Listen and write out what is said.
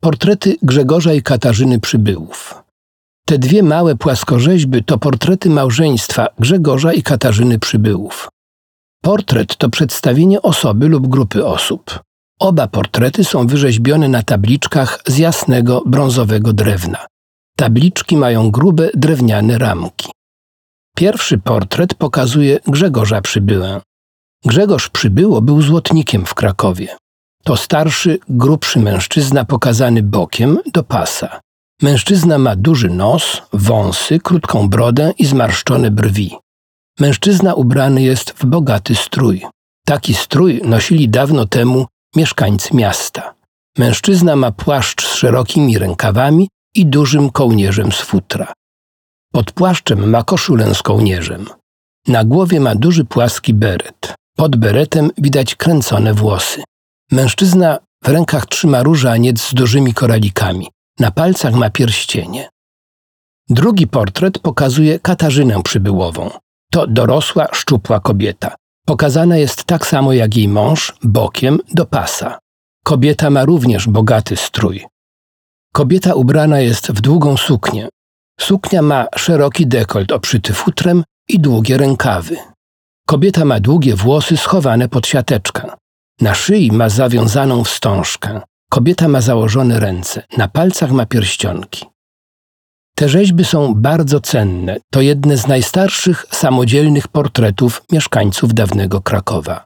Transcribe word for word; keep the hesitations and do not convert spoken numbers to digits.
Portrety Grzegorza i Katarzyny Przybyłów. Te dwie małe płaskorzeźby to portrety małżeństwa Grzegorza i Katarzyny Przybyłów. Portret to przedstawienie osoby lub grupy osób. Oba portrety są wyrzeźbione na tabliczkach z jasnego, brązowego drewna. Tabliczki mają grube, drewniane ramki. Pierwszy portret pokazuje Grzegorza Przybyłę. Grzegorz Przybyło był złotnikiem w Krakowie. To starszy, grubszy mężczyzna pokazany bokiem do pasa. Mężczyzna ma duży nos, wąsy, krótką brodę i zmarszczone brwi. Mężczyzna ubrany jest w bogaty strój. Taki strój nosili dawno temu mieszkańcy miasta. Mężczyzna ma płaszcz z szerokimi rękawami i dużym kołnierzem z futra. Pod płaszczem ma koszulę z kołnierzem. Na głowie ma duży płaski beret. Pod beretem widać kręcone włosy. Mężczyzna w rękach trzyma różaniec z dużymi koralikami. Na palcach ma pierścienie. Drugi portret pokazuje Katarzynę Przybyłową. To dorosła, szczupła kobieta. Pokazana jest tak samo jak jej mąż, bokiem do pasa. Kobieta ma również bogaty strój. Kobieta ubrana jest w długą suknię. Suknia ma szeroki dekolt obszyty futrem i długie rękawy. Kobieta ma długie włosy schowane pod siateczkę. Na szyi ma zawiązaną wstążkę. Kobieta ma założone ręce. Na palcach ma pierścionki. Te rzeźby są bardzo cenne. To jedne z najstarszych samodzielnych portretów mieszkańców dawnego Krakowa.